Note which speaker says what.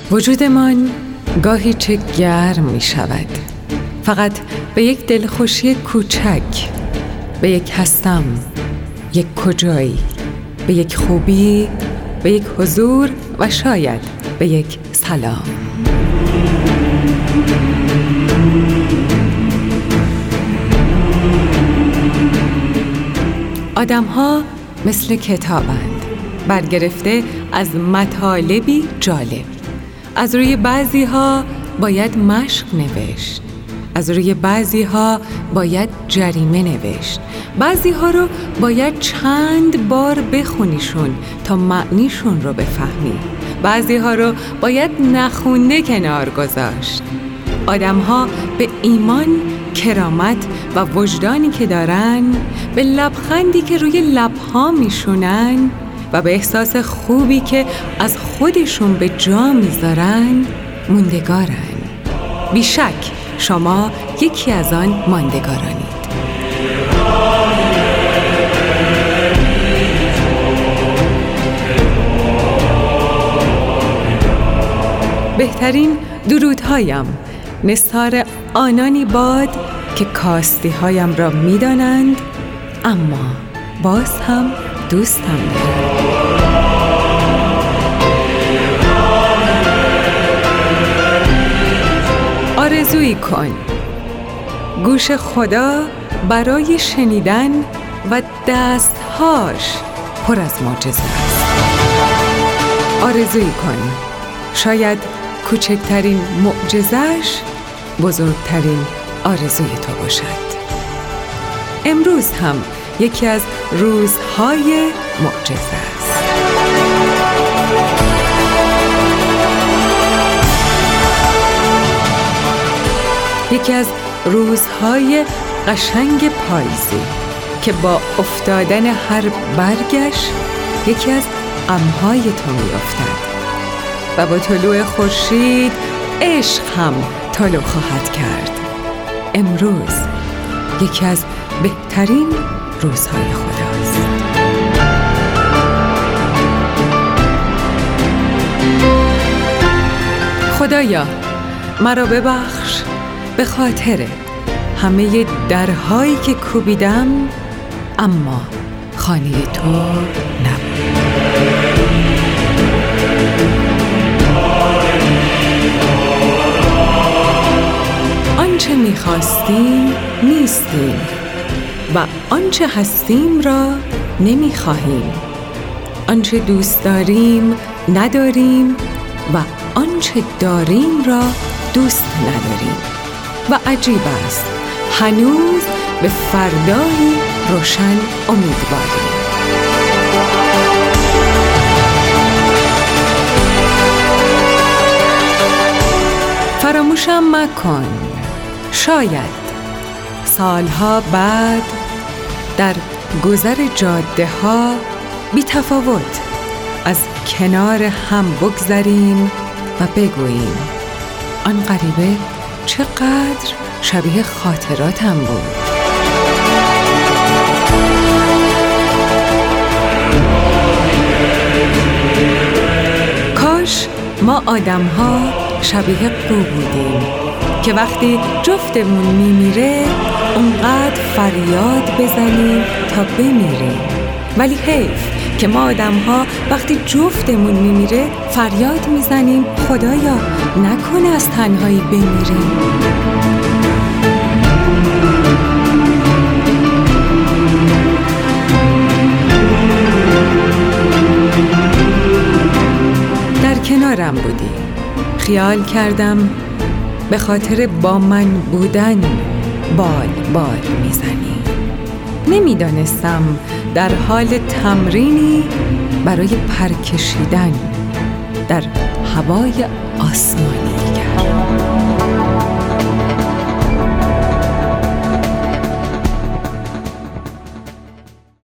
Speaker 1: وجودمان گاهی چه گرم می شود، فقط به یک دلخوشی کوچک، به یک هستم، یک کجایی، به یک خوبی، به یک حضور و شاید به یک سلام. آدم‌ها مثل کتابند، برگرفته از مطالبی جالب. از روی بعضی‌ها باید مشق نوشت، از روی بعضی‌ها باید جریمه نوشت، بعضی‌ها رو باید چند بار بخونیشون تا معنیشون رو بفهمی، بعضی‌ها رو باید نخونده کنار گذاشت. آدم‌ها به ایمان، کرامت و وجدانی که دارن، به لبخندی که روی لب‌ها میشونن و به احساس خوبی که از خودشون به جا میذارن موندگارن. بیشک شما یکی از آن ماندگارانید. بهترین درودهایم نثار آنانی باد که کاستی هایم را میدانند اما باز هم دوستم دارند. آرزویی کن گوش خدا برای شنیدن و دستهاش پر از معجزه است. آرزویی کن شاید کوچکترین معجزه‌اش بزرگترین آرزوی تو باشد. امروز هم یکی از روزهای معجزه است. یکی از روزهای قشنگ پاییزی که با افتادن هر برگش یکی از غمهای تو میافتد و با طلوع خورشید عشق هم طلوع خواهد کرد. امروز یکی از بهترین روزهای خداست. خدایا مرا ببخش به خاطر همه درهایی که کوبیدم اما خانه تو نبود. آنچه می‌خواستیم نیستیم و آنچه هستیم را نمی‌خواهیم. آنچه دوست داریم نداریم و آنچه داریم را دوست نداریم. و عجیب است هنوز به فردایی روشن امیدواریم. فراموشم مکن، شاید سالها بعد در گذر جاده ها بی تفاوت از کنار هم بگذریم و بگوییم آن غریبه چقدر شبیه خاطراتم بود. کاش ما آدم‌ها شبیه قو بودیم که وقتی جفتمون میمیره اونقدر فریاد بزنیم تا بمیریم، ولی حیف که ما آدم‌ها وقتی جفتمون میمیره فریاد میزنیم خدایا نکنه از تنهایی بمیریم. در کنارم بودی، خیال کردم به خاطر با من بودن بال میزنی. نمیدانستم در حال تمرینی برای پرکشیدن در هوای آسمانی.